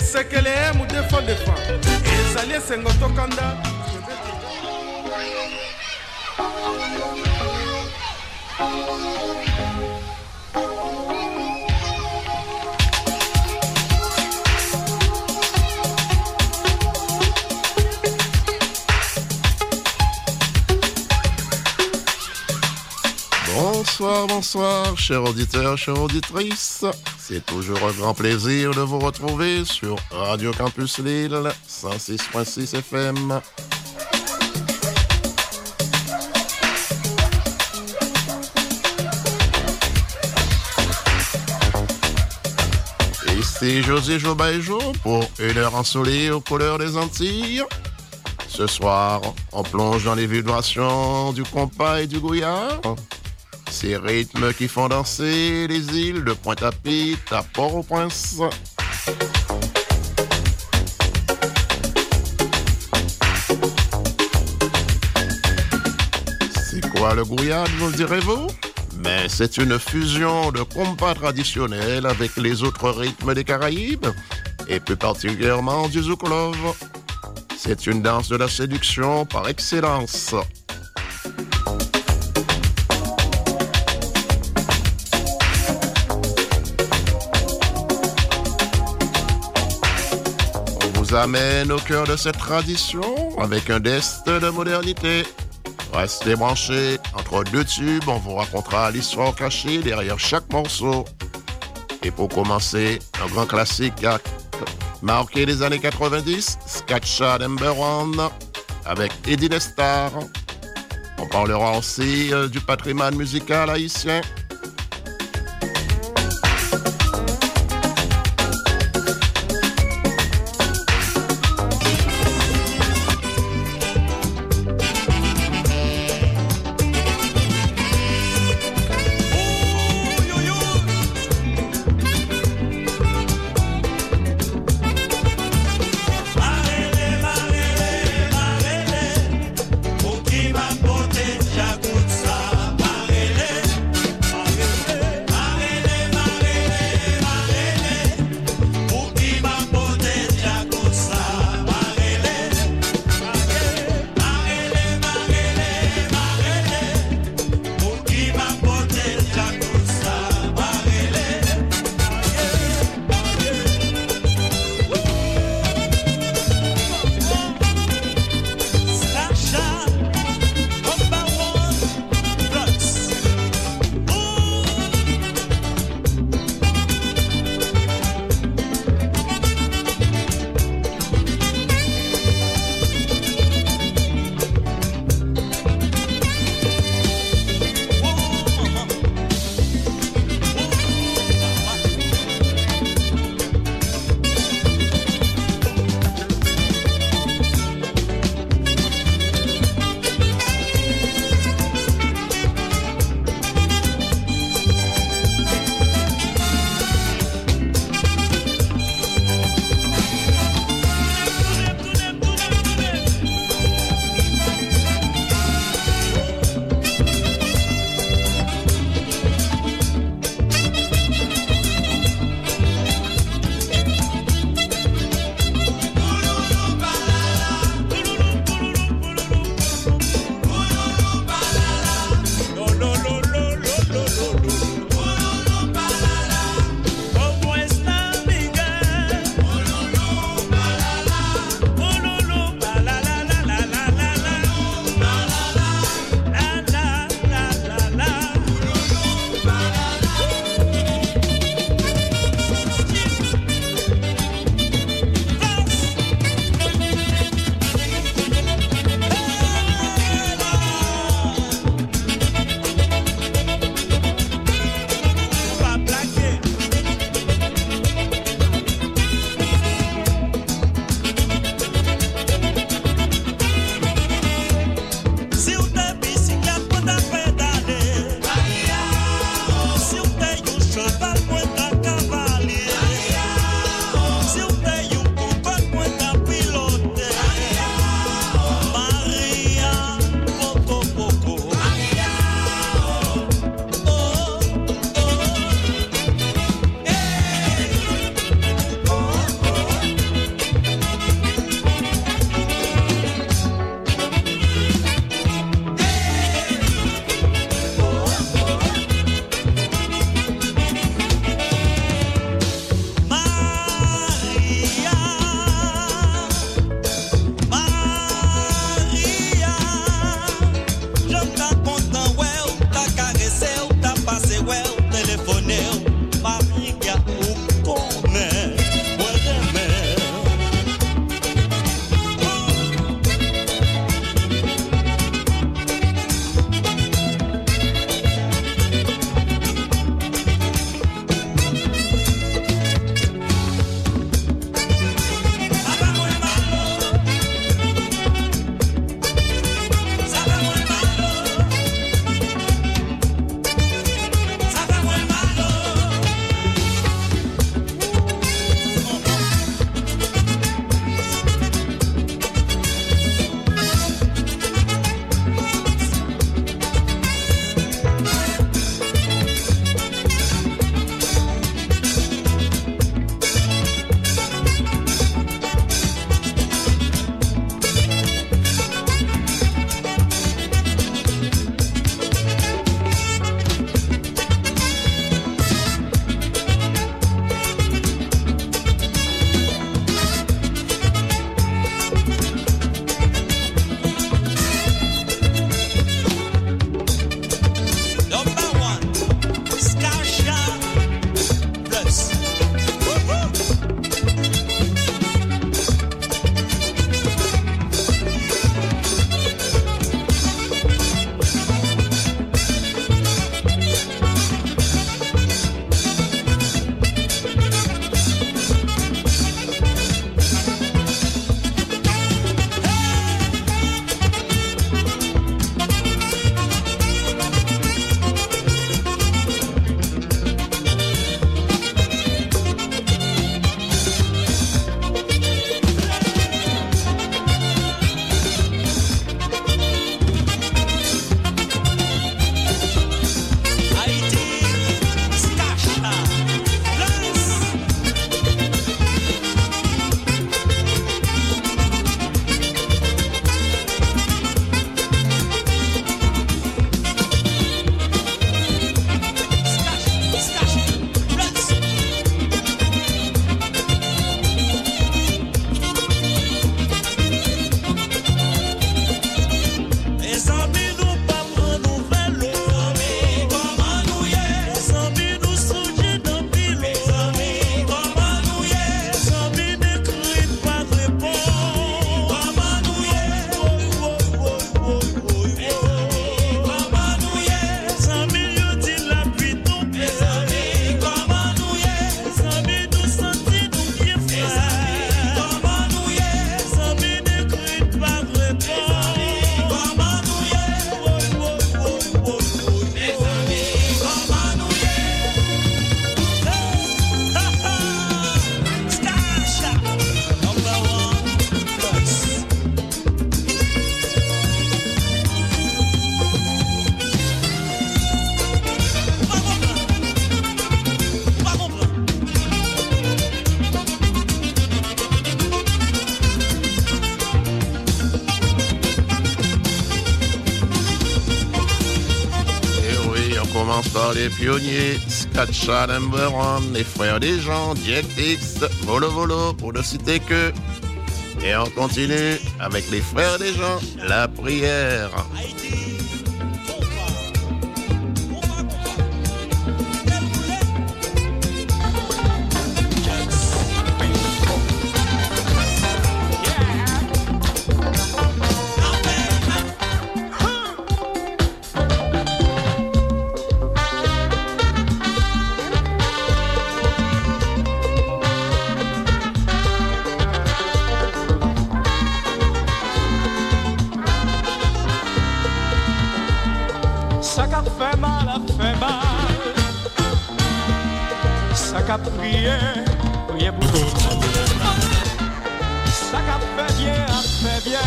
esekele mu défend ezali esengo tokanda. Bonsoir, bonsoir, chers auditeurs, chères auditrices. C'est toujours un grand plaisir de vous retrouver sur Radio Campus Lille, 106.6 FM. Ici José Jobaïjo pour une heure ensoleillée aux couleurs des Antilles. Ce soir, on plonge dans les vibrations du compas et du gouillard. Ces rythmes qui font danser les îles de Pointe-à-Pitre à Port-au-Prince. C'est quoi le gouillard, vous direz-vous? Mais c'est une fusion de compas traditionnel avec les autres rythmes des Caraïbes, et plus particulièrement du zouklov. C'est une danse de la séduction par excellence. On vous amène au cœur de cette tradition avec un zeste de modernité. Restez branchés, entre deux tubes, on vous racontera l'histoire cachée derrière chaque morceau. Et pour commencer, un grand classique marqué des années 90, Skatcha Number One, avec Eddie Nestar. On parlera aussi du patrimoine musical haïtien. par les pionniers Scatcha Number One, les frères des gens, Dietix, Volo Volo, pour ne citer que. Et on continue avec les frères des gens, la prière. Prier pour nous. Ça qu'a fait bien,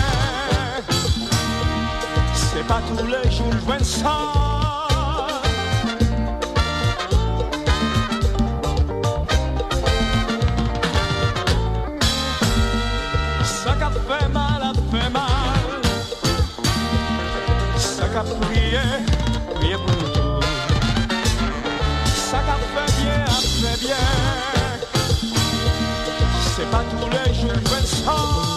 c'est pas tous les jours je vois ça. Ça qu'a fait mal, ça qu'a prier pour nous. Ça qu'a fait bien, c'est pas tous les jours que ça.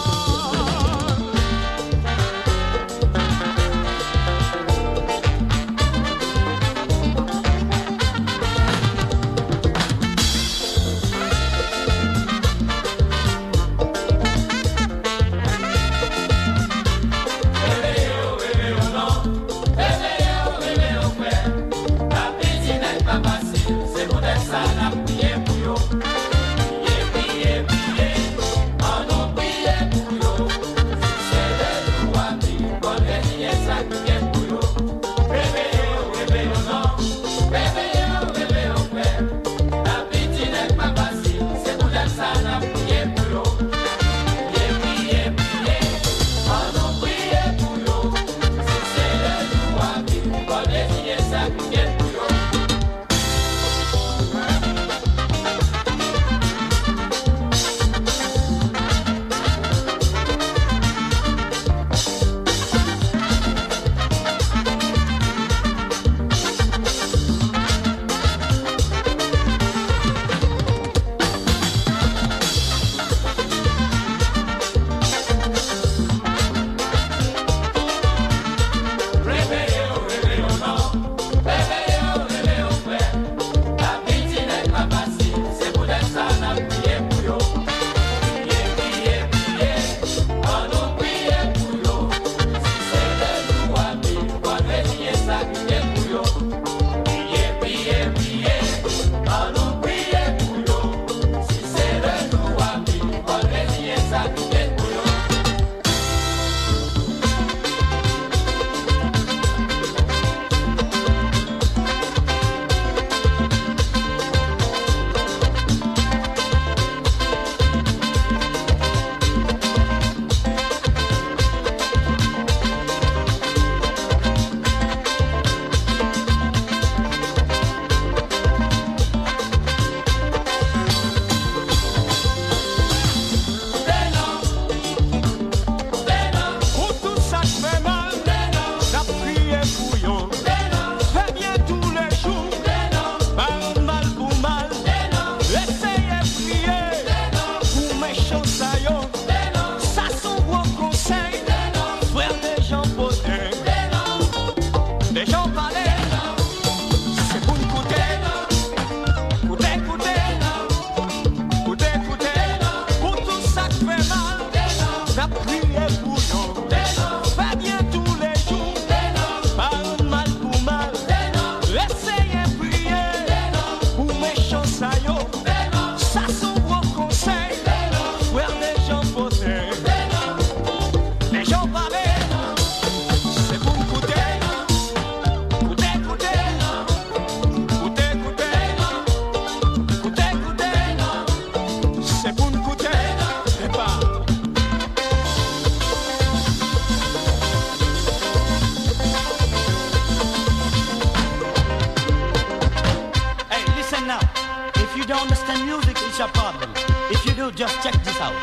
Just check this out.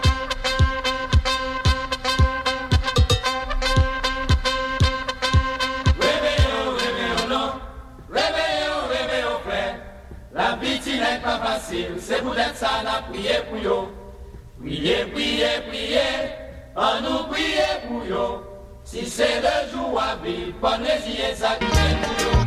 facile, c'est peut-être ça n'a prié pour yo. Priez, priez, priez, on nous prier pour yo. Si c'est le jour à vivre, prenez-y ça qui est pour yo.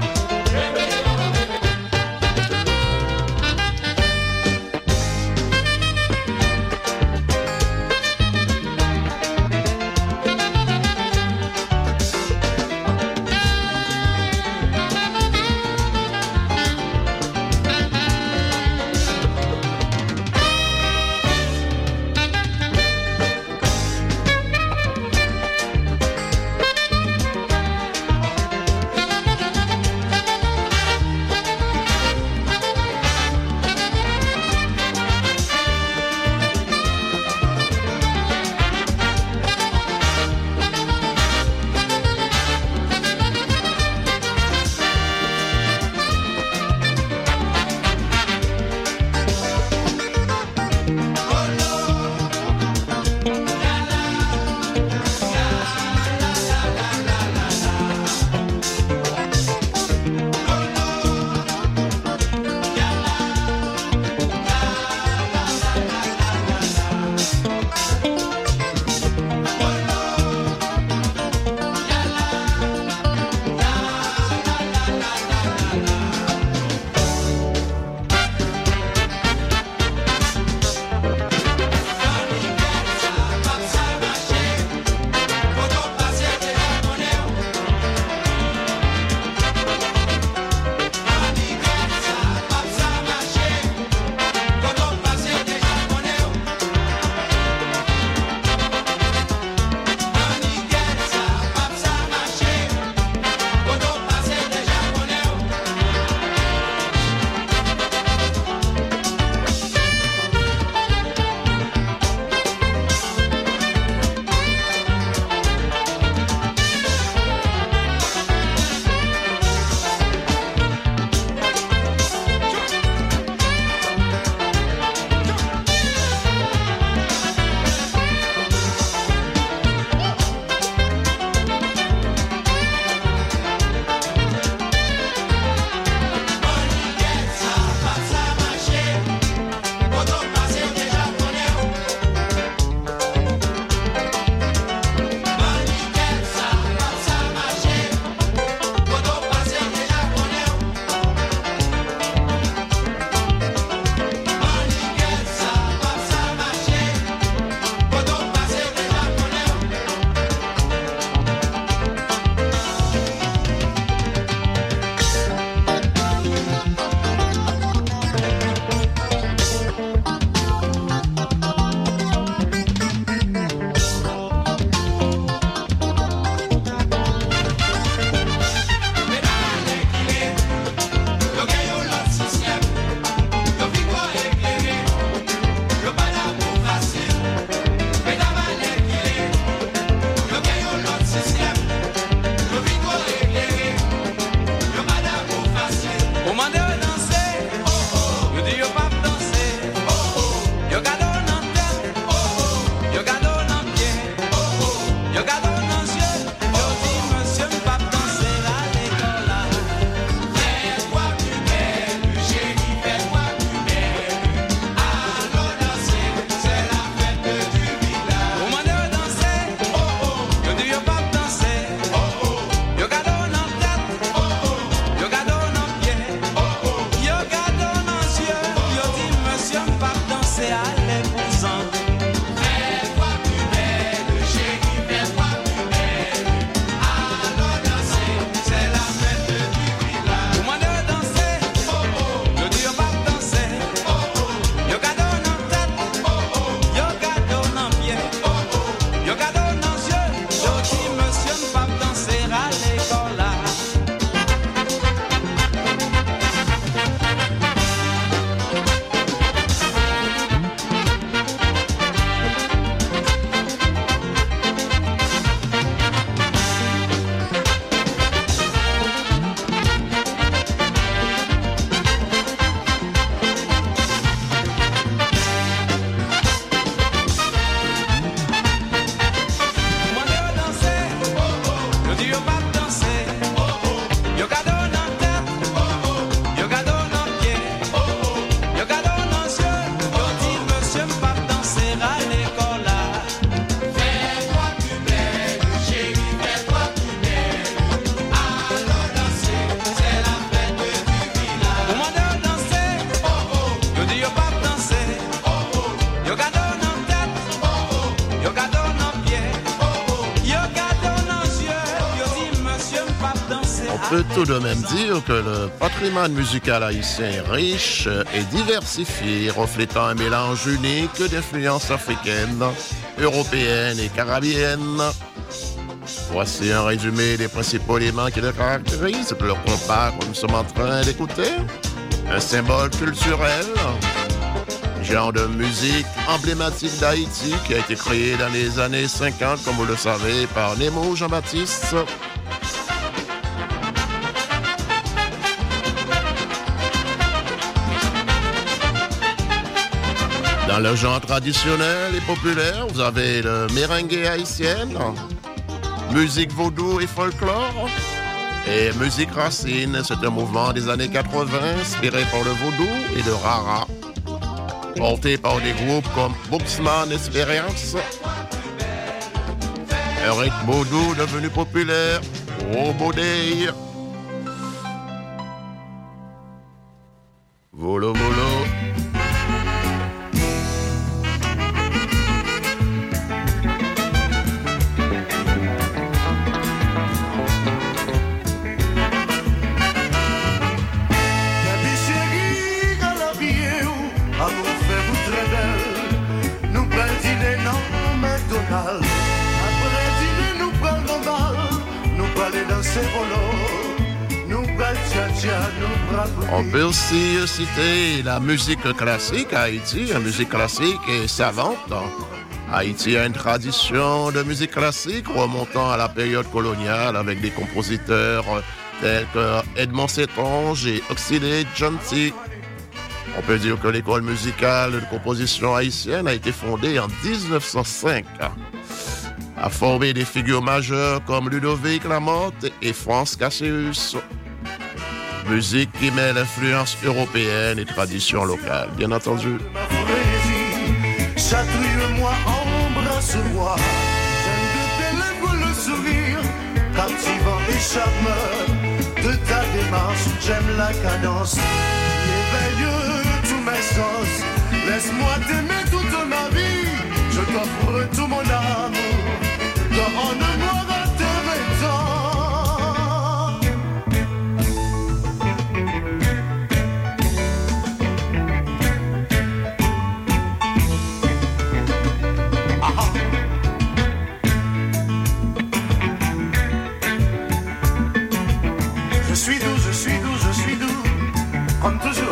Yo gado nan tête, yo gado nan pied, yo gado nan yeux, yo dit monsieur m'pas danser. On peut tout de même dire que le patrimoine musical haïtien est riche et diversifié, reflétant un mélange unique d'influences africaines, européennes et caribéennes. Voici un résumé des principaux éléments qui le caractérisent, le compas que nous sommes en train d'écouter. Un symbole culturel, genre de musique emblématique d'Haïti qui a été créé dans les années 50, comme vous le savez, par Nemo Jean-Baptiste. Dans le genre traditionnel et populaire, vous avez le merengue haïtienne, musique vaudou et folklore, et musique racine. C'est un mouvement des années 80 inspiré par le vaudou et le rara, porté par des groupes comme Buxman Experience. Un rythme vaudou devenu populaire, Robodey. Volo volo. On peut aussi citer la musique classique à Haïti, la musique classique est savante. Haïti a une tradition de musique classique remontant à la période coloniale avec des compositeurs tels que Edmond Sétonge et Oxylé Gentil. On peut dire que l'école musicale de composition haïtienne a été fondée en 1905. A formé des figures majeures comme Ludovic Lamotte et Franz Cassius. Musique qui mêle influence européenne et tradition locale, bien entendu. Chatouille-moi, embrasse-moi. J'aime de tes lèvres le sourire, captivant et charmeur de ta démarche. J'aime la cadence qui éveille tous mes sens. Laisse-moi t'aimer toute ma vie. Je t'offre tout mon amour. Donne-moi tes vêtements. Je suis doux, je suis doux, je suis doux, comme toujours.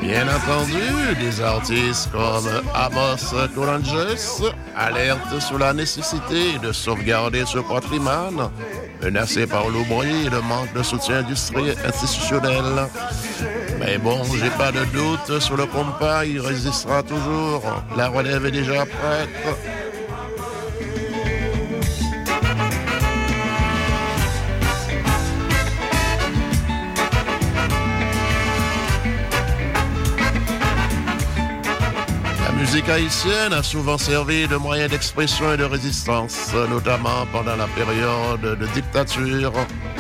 Bien entendu, des artistes comme Amos Colanges alertent sur la nécessité de sauvegarder ce patrimoine menacé par l'oubli et le manque de soutien institutionnel. Mais bon, j'ai pas de doute sur le compas, il résistera toujours. La relève est déjà prête. La musique haïtienne a souvent servi de moyen d'expression et de résistance, notamment pendant la période de dictature.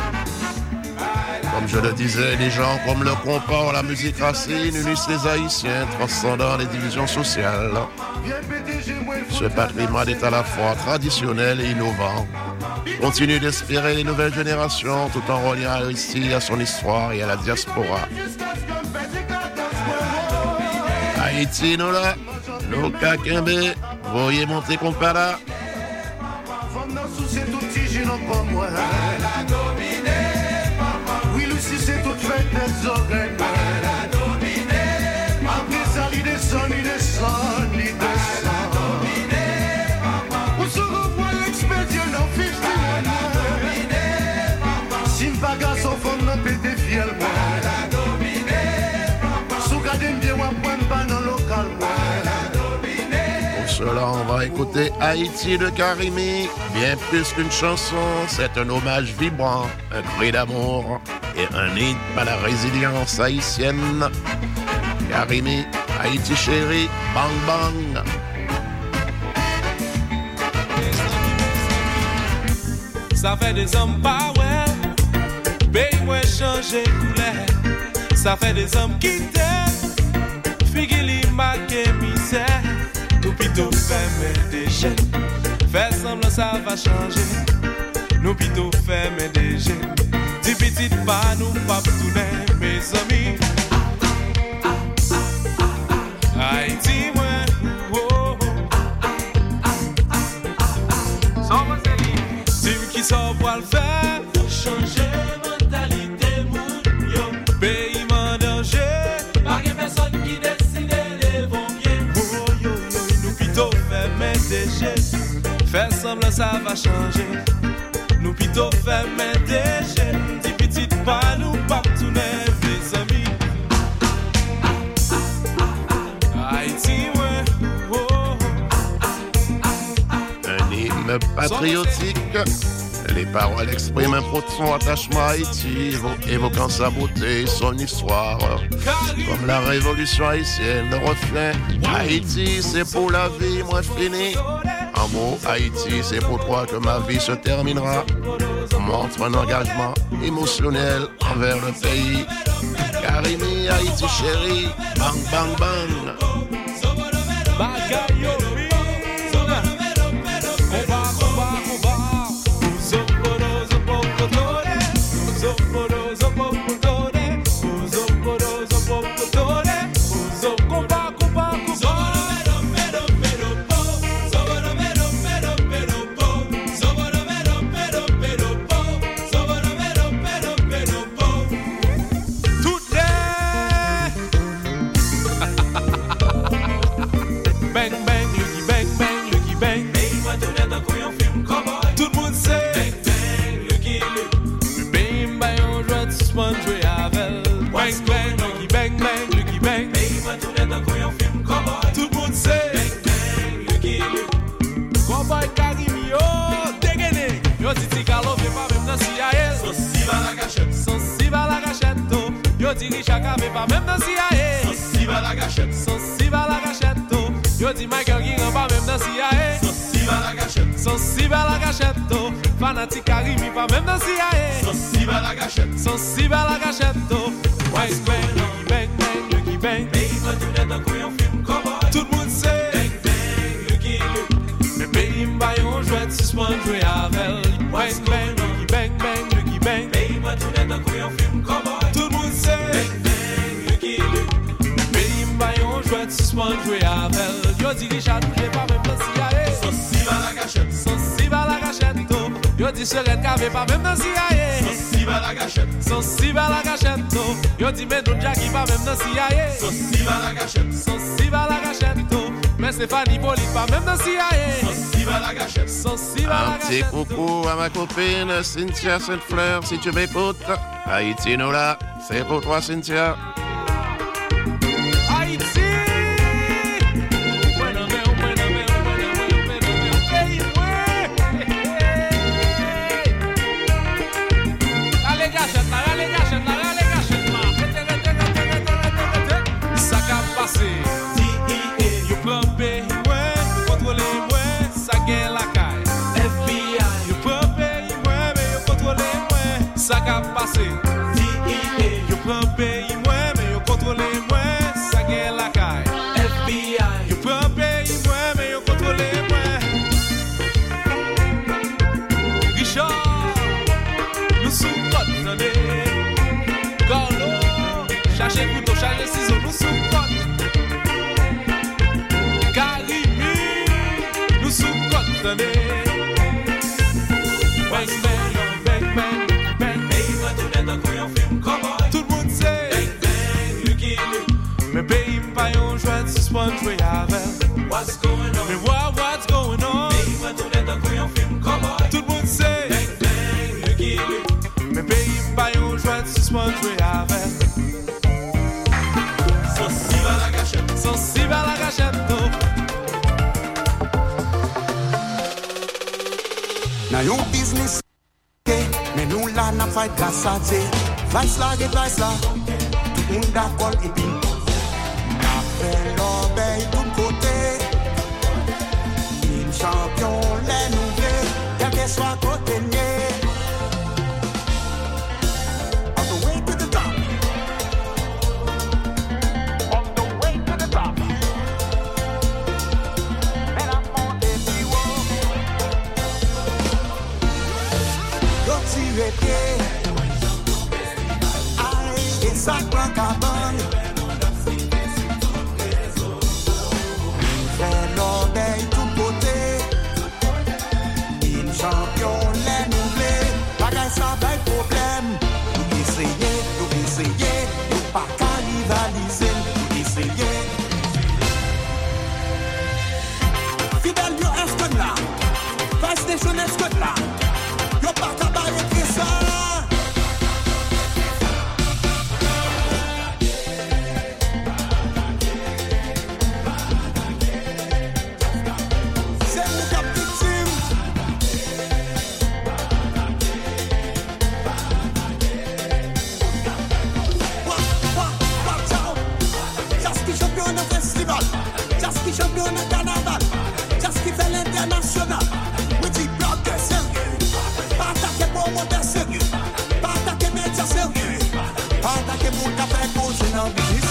Comme je le disais, les gens comme le compas, la musique racine unissent les Haïtiens, transcendant les divisions sociales. Ce patrimoine est à la fois traditionnel et innovant. Il continue d'inspirer les nouvelles générations tout en reliant Haïti à son histoire et à la diaspora. Haïti, nous là, nous kakembe, voyez monter compas là. Oui, Lucie, c'est toute faite des oreilles. Après ça, il descend. On se revoit l'expédient dans 51. Si une bagasse au fond, on peut te fier. Sous garden, bien, on va prendre pas dans le local. Pour cela, on va écouter Haïti de Karimi. Bien plus qu'une chanson, c'est un hommage vibrant, un cri d'amour et un hymne à la résilience haïtienne. Karimi, Haïti chérie, bang bang. Ça fait des hommes power, pays moi changer couleur. Ça fait des hommes qui t'aiment, figili marqué misère. Nous plutôt fermer des jeunes, faire semblant ça va changer. Nous plutôt fermer des jeunes, dis petit pas nous pas tourner mes amis. Haïti moi, oh dis qui sort pour le faire, pour changer mentalité moun yo. Pays en danger, pas de personne qui décide les bons pieds. Oh yo yo, nous plutôt fermer des jeunes, faire semblant ça va changer. Nous plutôt fermer des jeunes, dis petit pas nous pas tourner mes amis. Haïti ouais, oh. Un hymne patriotique. Les paroles expriment un profond attachement à Haïti, évoquant sa beauté et son histoire. Comme la révolution haïtienne, le refrain Haïti, c'est pour la vie, moi fini. En mots, Haïti, c'est pour toi que ma vie se terminera. Montre un engagement émotionnel envers le pays. Karimi, Haïti chérie, bang bang bang. Yo diri chaka ve pa même dans CIA. Son si va la gâchette. Son si va la gâchette. Yo di Michael Giran pa même dans CIA. Son si va la gâchette. Son si va la gâchette. Fanatique Karimi pa même dans CIA. Son si va la gâchette. Son si va la gâchette. White bang bang, Lucky bang. Pays va tout dans couillon film cowboy. Tout le monde sait. Bang bang, Lucky Luke. Mais pays m'baillon jouet suspend jouer avec. White bang bang, pays va tout dans couillon film cowboy. Suspend jouer avec. Yo dit Richard j'ai pas même dans CIA. Son si va la gâchette. Son si va la gâchette. Yo dit Serette qu'avait pas même dans CIA. Son si va la gâchette. Son si va la gâchette. Yo di men don Jackie pas même dans CIA. Sosi va la gâchette. Sosi va la gâchette. Mais Stéphanie Poli pas même dans CIA. Sosi va la gâchette. Sosi va la Un petit gâchette. coucou à ma copine Cynthia Sainte-Fleur, si tu m'écoutes. Haïti, nous là, c'est pour toi, Cynthia. Haïti. Ça qu'a passé, yo prend pays moi, mais yo contrôle moi, ça gagne la caille. FBI, yo prend pays moi, mais yo contrôle moi. Richard, nous sous code, attendez. Carlo, cherchez couteau, cherchez ciseaux, nous sous code. Karimi, nous sous code, attendez. Tout le monde sait, mais pays m'pas yon joie de suspendre jouer avec. What's going on? Mais what's going on? Tout le monde sait, mais pays m'pas yon joie de suspendre jouer avec. Sosi va la gâchette. Sosi va la gâchette. Now your business, mais nous là n'a pas de casse. Vice là, get vice là. Tout le monde d'accord et puis n'a fait l'obéi tout côté. Une champion les nouveaux, quel que soit côté nier. On the way to the top. On the way to the top. And I'm on the B-Wall. Yo tire pied. Ça prend cabane. Fait l'obéi tout côté. Une champion les nouvelés. Bagay ça va problème. Nous essayer. Nous pas qu'à rivaliser. Nous essayer. Fidèle yo est que là. Vice Station est que là. Yo pas qu'à barrer ça. Champion de carnaval, just qui fait l'international. Oui, dis bloc de sérieux. Pas attaquer pour monter sérieux. Pas attaquer médias sérieux. Pas attaquer pour café cause dans le business.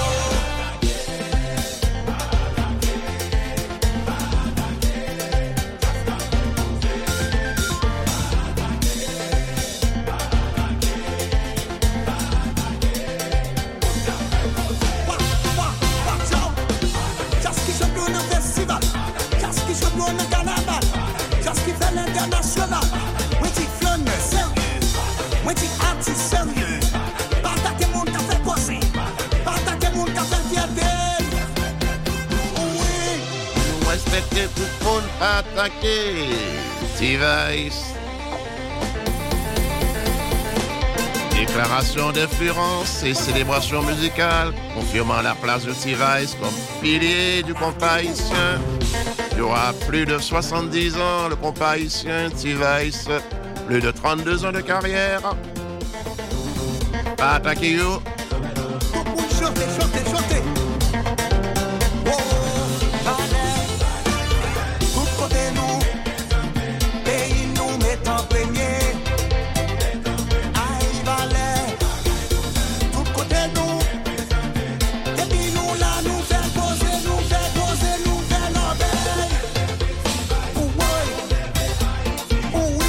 International, oui, tu flânes sérieux, oui, tu artiste sérieux. Pas attaquer mon café cassé, pas attaquer mon café fierté. Oui, Nous respectons tout le monde, pas attaquer. T-Vice. Déclaration d'influence et célébration musicale, confirmant la place de T-Vice comme pilier du compas haïtien. Il y aura plus de 70 ans, le compas haïtien, T-Vice, plus de 32 ans de carrière. Pas attaquer yo. chanter. Oh, tout côté nous, pays nous met en premier. Aïe, Valais, tout côté nous, et puis nous là, nous fait poser, nous fait l'obéi. Oui.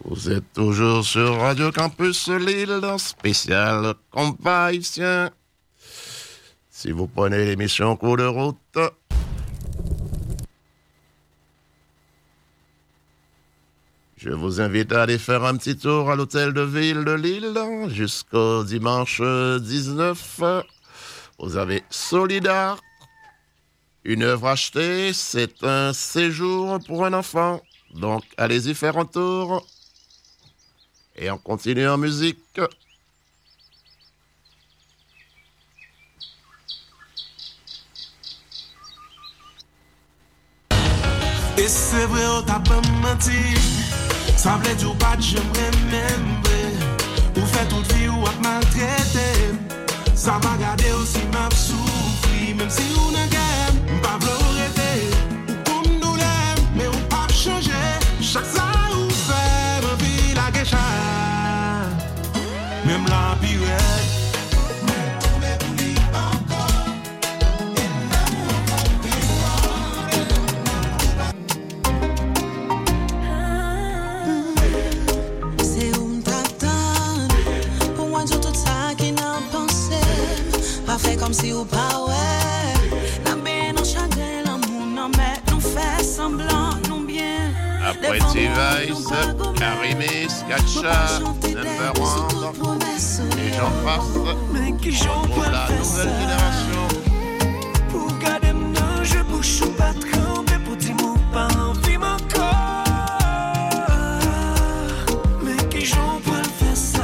Vous êtes toujours sur Radio Campus Lille, spécial compas haïtien. Si vous prenez l'émission en cours de route, je vous invite à aller faire un petit tour à l'hôtel de ville de Lille jusqu'au dimanche 19. Vous avez Solidar, une œuvre achetée, c'est un séjour pour un enfant. Donc allez-y faire un tour. Et on continue en musique. Et c'est vrai, on t'a pas menti. Ça plaît du pas, j'aimerais même. Ou fait toute vie ou à maltraiter. Ça m'a gardé aussi, m'a souffri. Même si on a gagne, pas arrêter. Ou comme nous l'aime, mais on pas changer. Chaque ça ou fait, ma vie la guécha. Même la pirate. Fait comme si ou pas ouais. La bien non chagrin, l'amour non mais nous fait semblant nous bien. Après T-Vice, Karimé, Skatcha, Number One, et j'en passe. Pour la nouvelle génération. Pour garder nos jeux bouche ou pas tremper. Pour dire mon pas envie mon corps. Mais qui j'en peux faire ça.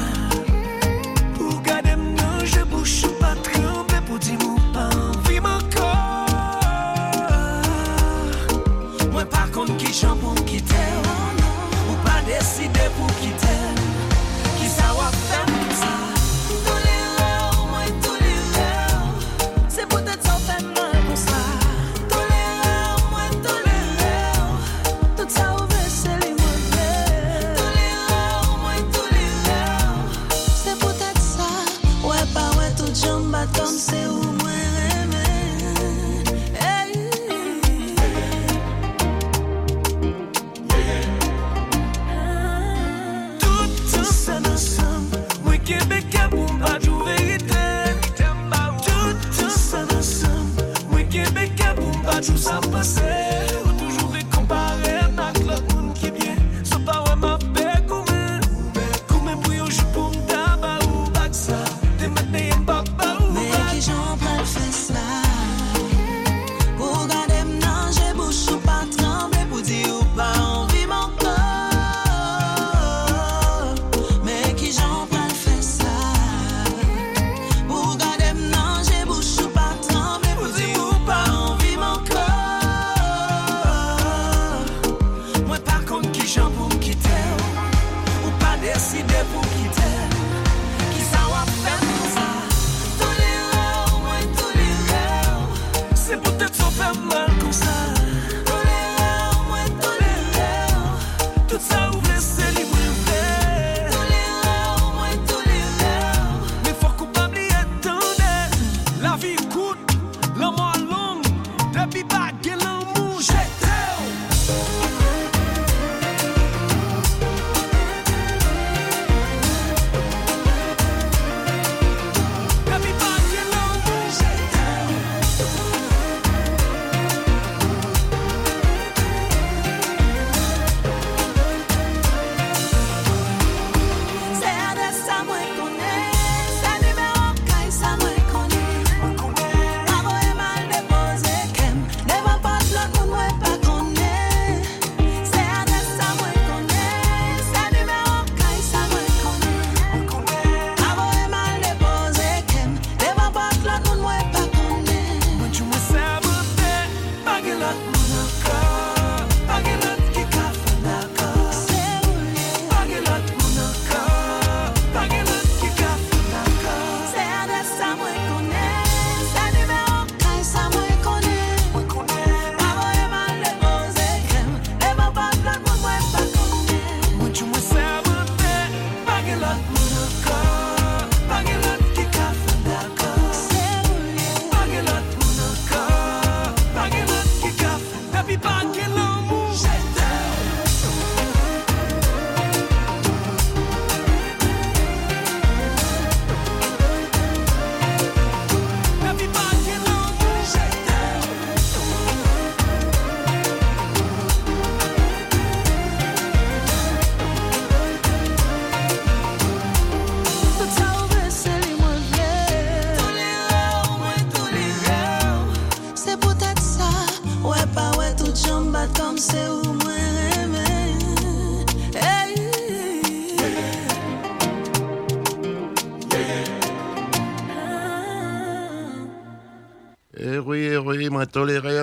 Pour garder nos jeux bouche ou pas tremper. Pour dire mon pas envie mon corps. Moi par contre qui j'en pour me quitter. Ou pas décider pour quitter. Qui ça va faire ça. Comme c'est où moi tout ça ensemble, moi Québec a bon pas de vérité. Tout ça ensemble, moi Québec a bon pas de ça passer. Toujours comparer avec l'autre monde qui est bien. C'est pas vraiment bête comme pour yo je pour d'aba ou bac ça. Des matins en baba. j'en peux faire ça. Pour garder mon j'ai bouche ou pas trembler. Pour dire ou pas envie mon corps. Mais qui j'en peux faire ça. Pour garder mon j'ai bouche ou pas trembler. Pour dire ou pas envie mon corps. moins toléré.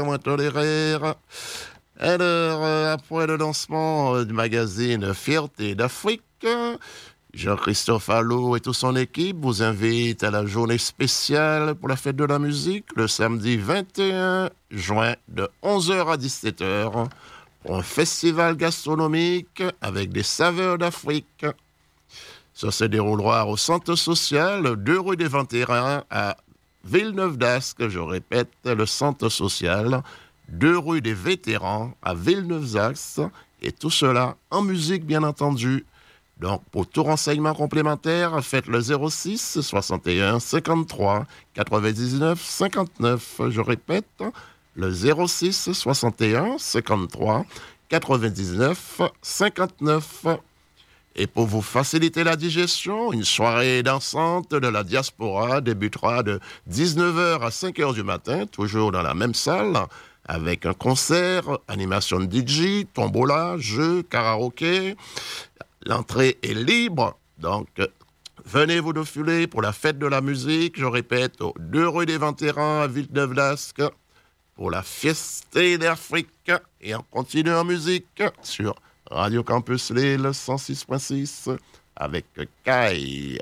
Alors, après le lancement du magazine Fierté d'Afrique, Jean-Christophe Allot et toute son équipe vous invitent à la journée spéciale pour la fête de la musique, le samedi 21 juin de 11h à 17h, pour un festival gastronomique avec des saveurs d'Afrique. Ça se déroulera au centre social, 2 rue des Vétérans à Villeneuve d'Ascq. Je répète, le centre social, 2 rue des Vétérans à Villeneuve d'Ascq. Et tout cela en musique, bien entendu. Donc, pour tout renseignement complémentaire, faites le 06 61 53 99 59. Je répète, le 06 61 53 99 59. Et pour vous faciliter la digestion, une soirée dansante de la diaspora débutera de 19h à 5h du matin, toujours dans la même salle, avec un concert, animation de DJ, tombola, jeux, karaoké. L'entrée est libre, donc venez vous défiler pour la fête de la musique, je répète, aux 2 rue des Vétérans à Villeneuve d'Ascq, pour la Fierté d'Afrique. Et on continue en musique sur Radio Campus Lille 106.6 avec Kai.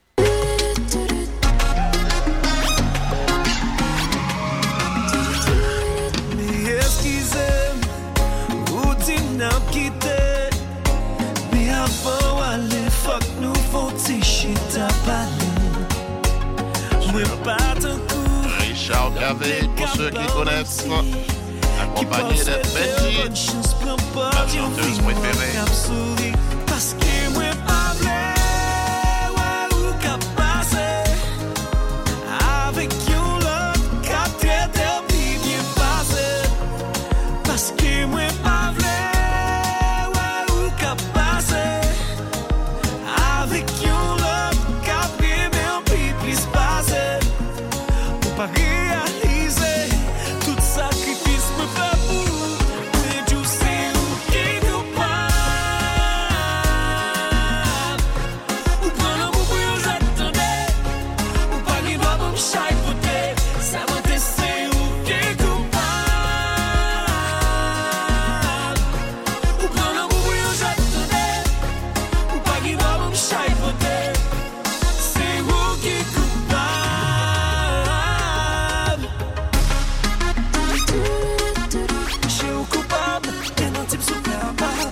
Richard Gavé, pour ceux qui connaissent, accompagné de Benji, ma chanteuse préférée. Parce que moi pas vrai, ouais, ou capacé, avec yon l'autre, qu'a traité bien passé. Parce que moi pas vrai, ouais, ou capacé, avec yon l'autre, qu'a bien plus passé. Pour pas réaliser tout sacrifice me fait pour, mais tu sais où qui nous parle. Ou prendre un bout pour y j'attendais, ou pas qu'il doit me chapeauter. Ça va te c'est où qui nous parle. Ou prendre un bout pour y j'attendais, ou pas qu'il doit me chapeauter. C'est où qui coupable. J'ai au coupable, et non type sous capable.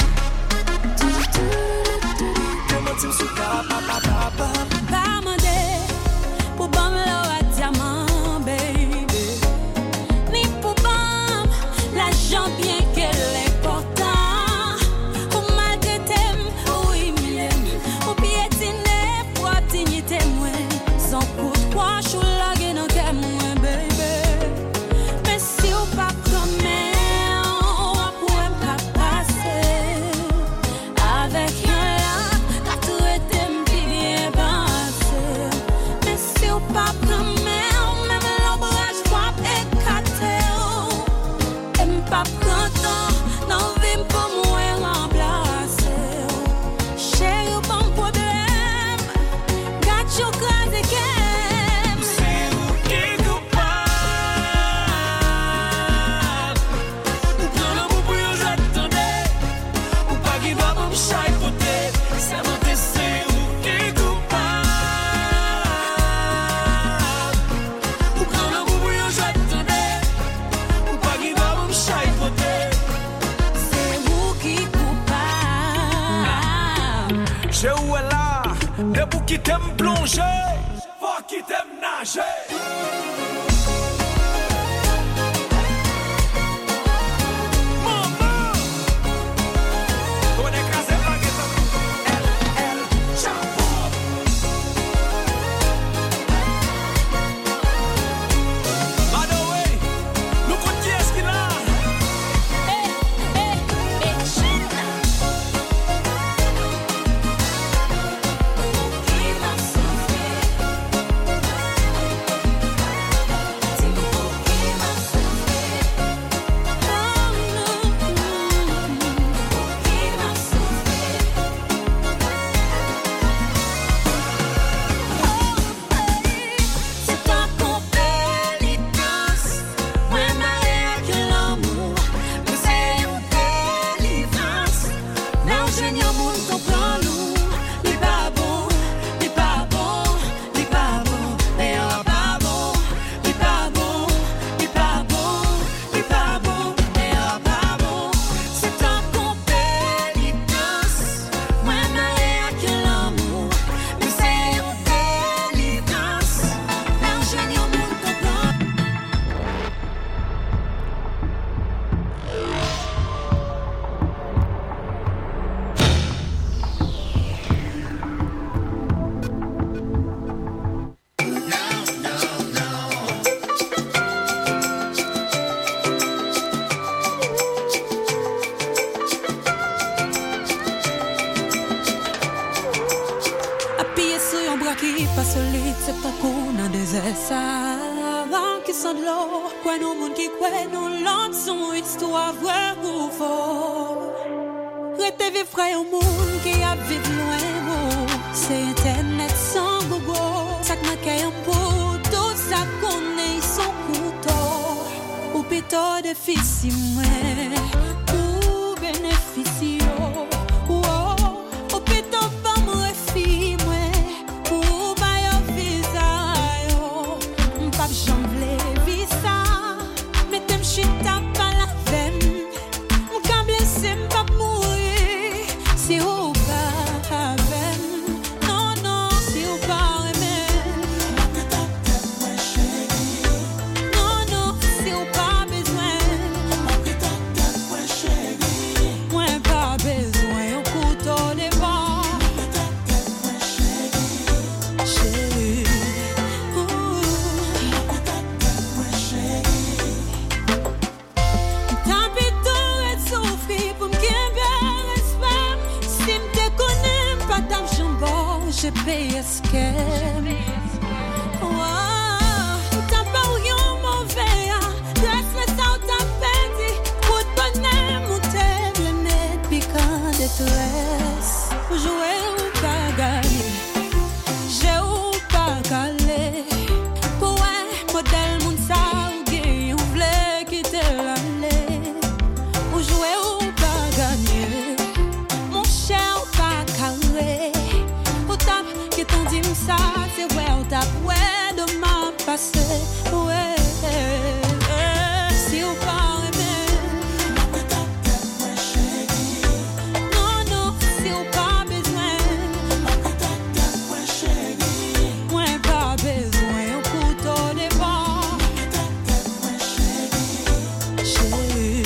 Et non type sous capable. Pas mandé pour bam l'eau à diamant, baby. Ni pour bam l'argent bien qu'elle est important. Ou maltraité, ou humilié, ou piétiné pour dignité moi. Sans pourquoi je suis là qui n'en t'aime moins, baby. Mais si ou pas comme on pourrait pas passer avec un là, t'as tout été bien passé. Mais si ou pas comme même l'ombrage pas écarté, et m'pas content, non vim pour moi remplacer. Chérie, ou pas problème, got you cause again. C'est où qui coupable. Ou prendre un bout pour y j'attendais, ou pas qu'il doit me chapeauter. Ça va te c'est où qui coupable. Ou prendre un bout pour y j'attendais, ou pas qu'il doit me chapeauter. C'est vous qui coupable. J'ai où est là, des bouts qui t'aiment plonger, faut qui t'aiment nager. Maman, on est cassé blague elle, chapeau. By the way, nous compte qui est-ce qu'il a? ça qui sont de l'eau. Quoi nous monde qui quoi nous l'autre son histoire vraie ou faux. Rete vivre frère au monde qui a vivre loin. C'est internet sans gogo. Ça que ma caille en pot. Tout ça connaît son couteau. Ou plutôt déficit moi. Ou bénéficie. Je paye escape. T'as pas eu un mauvais. Laisse-le ça ou t'as perdu. Pour te bonheur, mon table net piquant de stress. Jouer ou pas gagner. J'ai ou pas calé. Pour un modèle, mon ça ou gay. On voulait quitter l'année. Ou jouer ou pas gagner. Mon cher ou pas calé. Que t'en dis ça, c'est ouais, on tape, ouais, de ma passé, ouais. Si on part non, non, si on pas besoin, ouais, pas besoin, au couteau des bords, chérie.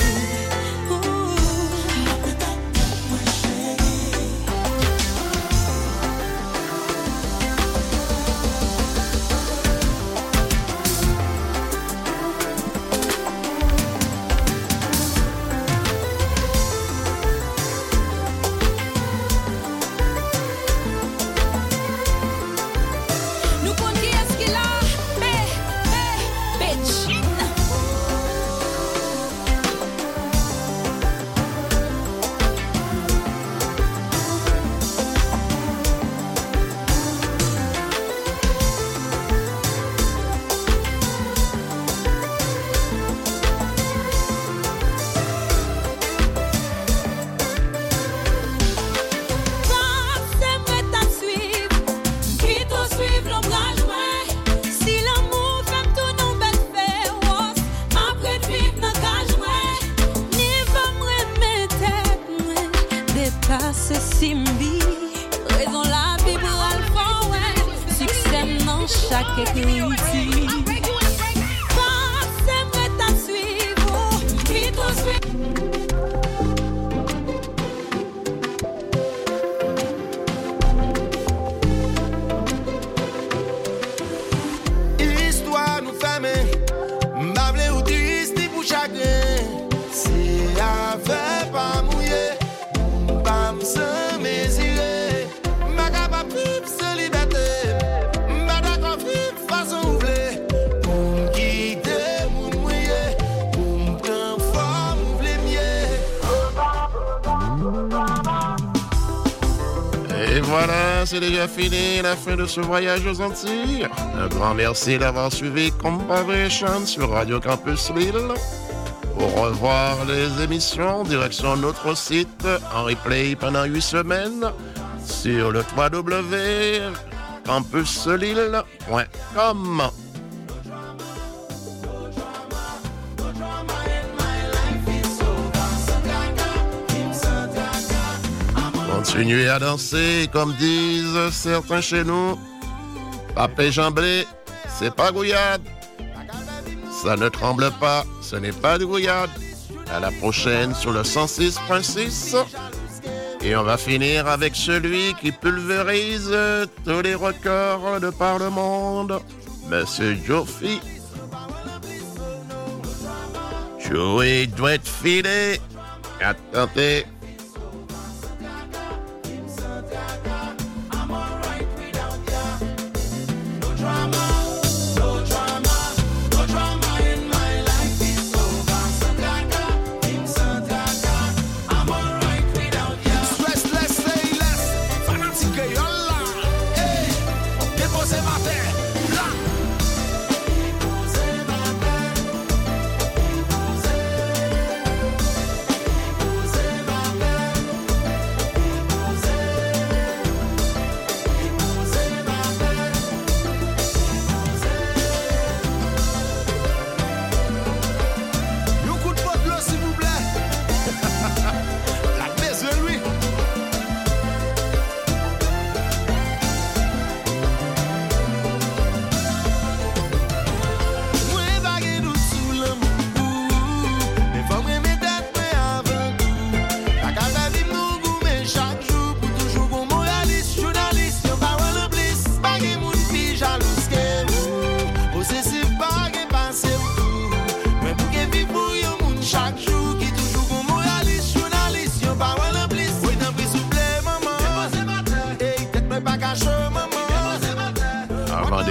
Simbi, raison la Bible alpha, ouais. Succès dans chaque écriture. Passez prêt à suivre, qui te suit. Histoire nous ferme, m'avle ou triste pour chagrin. C'est avec pas mouillé. Sans mésirer, ma capable vivre sans liberté, ma d'accord vivre façon ouvlée, pour me quitter, pour me mouiller, pour me prendre forme, ouvler mieux. Et voilà, c'est déjà fini, la fin de ce voyage aux Antilles. Un grand merci d'avoir suivi Conversation sur Radio Campus Lille. Pour revoir les émissions, direction notre site en replay pendant 8 semaines sur le www.campuslille.com. Continuez à danser, comme disent certains chez nous. Papé jamblé, c'est pas gouillade. Ça ne tremble pas, ce n'est pas de gouillade. À la prochaine sur le 106.6. Et on va finir avec celui qui pulvérise tous les records de par le monde, Monsieur Joffy. Joey doit être filé. Attendez.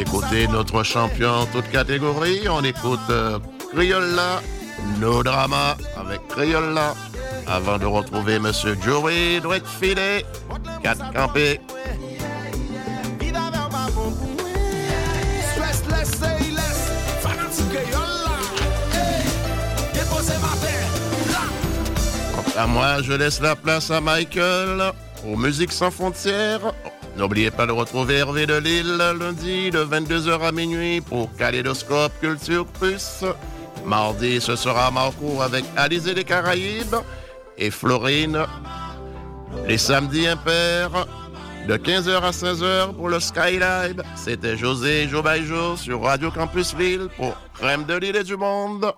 écouter notre champion en toute catégorie. On écoute Criolla, No Drama avec Criolla. Avant de retrouver Monsieur Joey Dwight-Filet, 4 campés. À moi, je laisse la place à Michael, aux Musiques Sans Frontières. N'oubliez pas de retrouver Hervé de Lille lundi de 22h à minuit pour Kaléidoscope Culture Plus. Mardi, ce sera Marco avec Alizé des Caraïbes et Florine. Les samedis impairs, de 15h à 16h pour le Skylive. C'était José Joe by Joe sur Radio Campus Lille pour Crème de Lille et du Monde.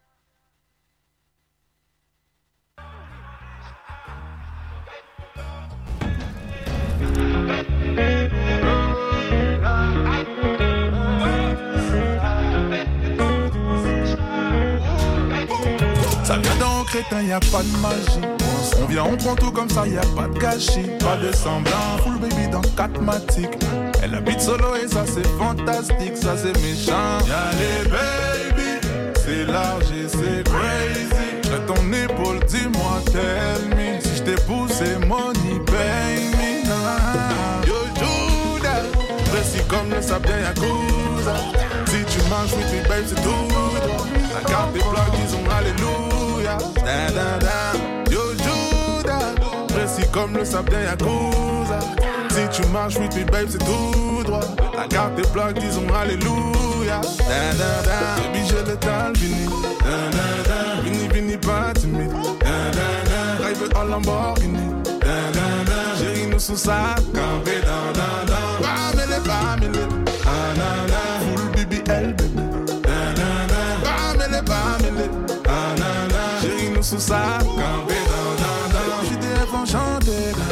Ça vient d'un crétin, y a pas de magie. On vient, on prend tout comme ça, y a pas de gâchis. Pas de semblant, full baby dans 4 matiques. Elle habite solo et ça c'est fantastique, ça c'est méchant. Y'a les baby, c'est large et c'est crazy. J'ai ton épaule, dis-moi, tell me. Si j't'ai poussé, money, pay me. Yo Judas, précis comme le sable d'un Yakuza. Si tu manges with me, babe, c'est tout droit. La carte des blocs, disons alléluia. Da, da, da. Yo Judas, précis comme le sable d'un Yakuza. Si tu marches with me, babe, c'est tout droit. La carte des blocs, disons alléluia. Da, da, da. Baby, j'ai le temps, vini. Da, da, da. Vini, vini, pas timide. Da, da, da. Drive en Lamborghini. Da, da, da. Chérie, nous sous ça, campé, da, da, da. Bamele, ah, na, na. Full BBL, baby. Da, da, da. Bamele, ah, na, na. Chérie, nous sous ça, campé, da, da, da. J'étais enchanté,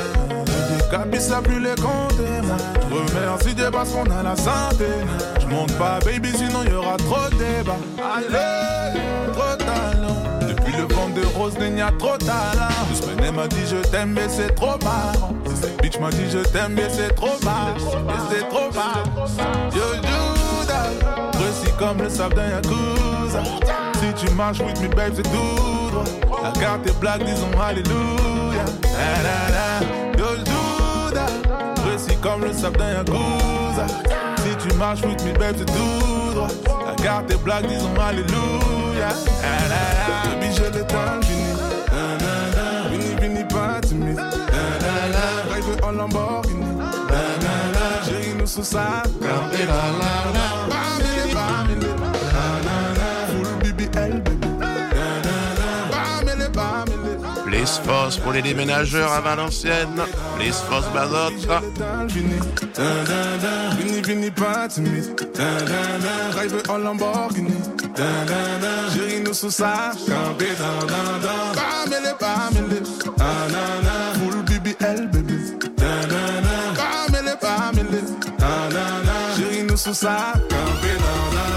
Capi ça plus les compter, moi. Remercie Dieu parce qu'on a la santé. J'monte pas baby sinon y'aura trop de débats. Allez, trop talent. Depuis le vent de rose il y a trop talent. Deux semaines elle m'a dit je t'aime mais c'est trop marrant. Cette bitch m'a dit je t'aime mais c'est trop marrant. Mais c'est trop marrant. Yo Judas, précis comme le sable d'un Yakuza. Si tu marches with me babe c'est tout droit. La carte est blague disons alléluia. La la la. Yo Judas, précis comme le sable d'un Yakuza. Si tu marches with me babe c'est tout droit. La carte est blague disons alléluia. La la la. Baby j'ai le temps fini. La la la. Vini vini pas timide. La la la. Drive en Lamborghini. La la la. Chérie nous sous ça. Campé la la la. Bamele bamele. La la la. Full BBL baby. La la la. Bamele bamele. Police Force pour les déménageurs à Valenciennes. Police Force Bazotte. Vini vini pas timide. Drive en Lamborghini. Chérie nous sous ça. Campé dans dans. Bamele bamele. Ah na na. Full BBL baby. Bamele bamele. Ah na na. Chérie nous sous ça. Campé dans dans.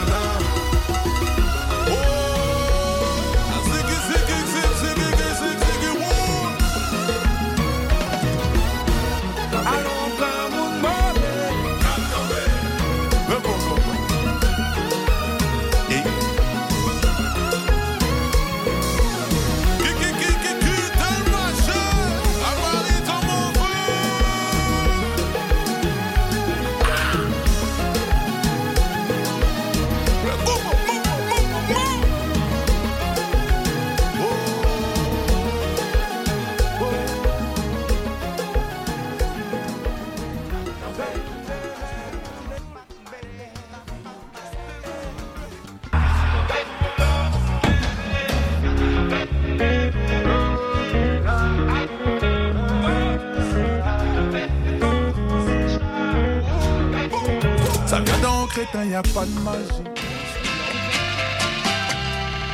Ça vient d'un crétin, y a pas de magie.